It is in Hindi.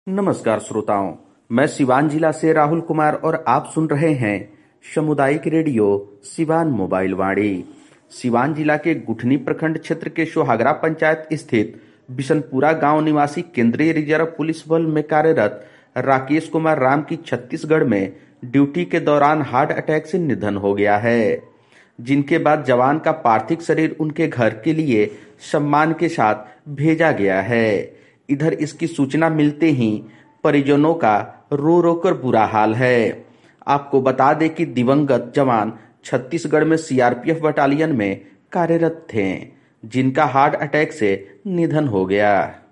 नमस्कार श्रोताओं, मैं सिवान जिला से राहुल कुमार और आप सुन रहे हैं सामुदायिक रेडियो सिवान मोबाइल वाणी। सिवान जिला के गुठनी प्रखंड क्षेत्र के सोहागरा पंचायत स्थित बिशनपुरा गांव निवासी केंद्रीय रिजर्व पुलिस बल में कार्यरत राकेश कुमार राम की छत्तीसगढ़ में ड्यूटी के दौरान हार्ट अटैक से निधन हो गया है, जिनके बाद जवान का पार्थिव शरीर उनके घर के लिए सम्मान के साथ भेजा गया है। इधर इसकी सूचना मिलते ही परिजनों का रो रो कर बुरा हाल है। आपको बता दें कि दिवंगत जवान छत्तीसगढ़ में सीआरपीएफ बटालियन में कार्यरत थे, जिनका हार्ट अटैक से निधन हो गया।